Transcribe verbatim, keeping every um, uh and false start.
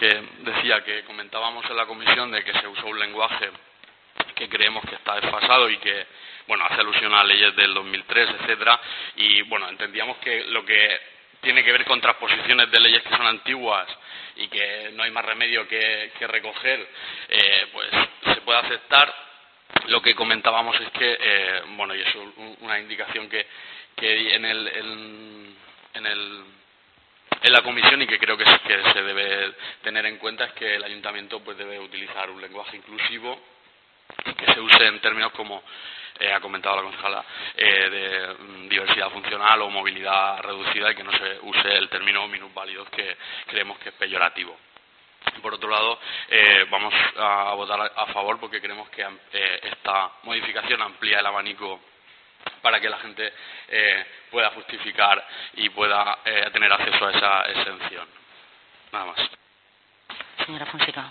que decía que comentábamos en la comisión de que se usó un lenguaje que creemos que está desfasado y que, bueno, hace alusión a leyes del dos mil tres, etcétera, y, bueno, entendíamos que lo que tiene que ver con transposiciones de leyes que son antiguas y que no hay más remedio que, que recoger, eh, pues se puede aceptar. Lo que comentábamos es que, eh, bueno, y eso es una indicación que, que en el, en, en el en la comisión y que creo que, es, que se debe tener en cuenta, es que el ayuntamiento pues debe utilizar un lenguaje inclusivo y que se use en términos como eh, ha comentado la concejala, eh, de mm, diversidad funcional o movilidad reducida, y que no se use el término minusválidos, que creemos que es peyorativo. Por otro lado, eh, vamos a votar a favor porque creemos que eh, esta modificación amplía el abanico para que la gente eh, pueda justificar y pueda eh, tener acceso a esa exención. Nada más. Señora Fonseca.